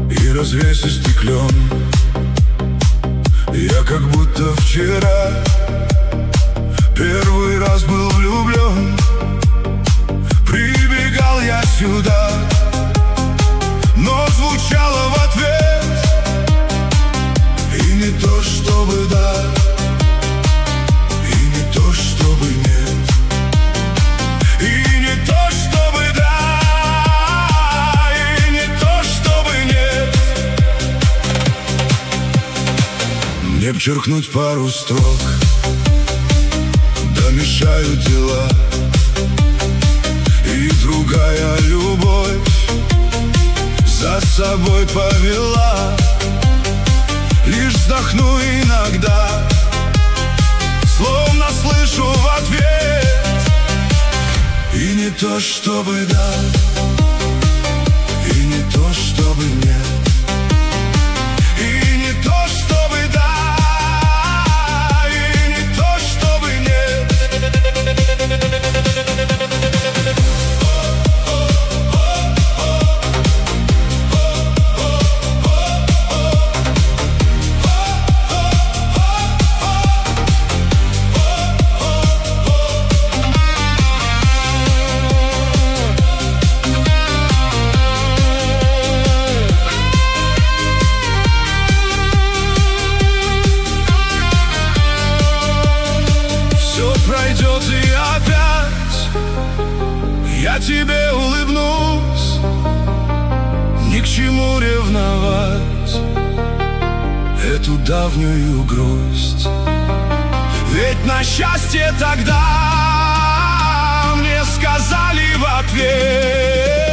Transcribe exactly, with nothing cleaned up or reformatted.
и развесистый клен. Я как будто вчера первый раз был влюблен. Прибегал я сюда, но звучало в ответ и не то чтобы да, и не то чтобы нет, и не то чтобы да, и не то чтобы нет. Мне б черкнуть пару строк, да мешают дела, и другая любовь за собой повела. Лишь вздохну иногда, словно слышу в ответ и не то чтобы да, и не то чтобы нет, и не то чтобы да, и не то чтобы нет. Пройдет и опять я тебе улыбнусь. Ни к чему ревновать эту давнюю грусть, ведь на счастье тогда мне сказали в ответ: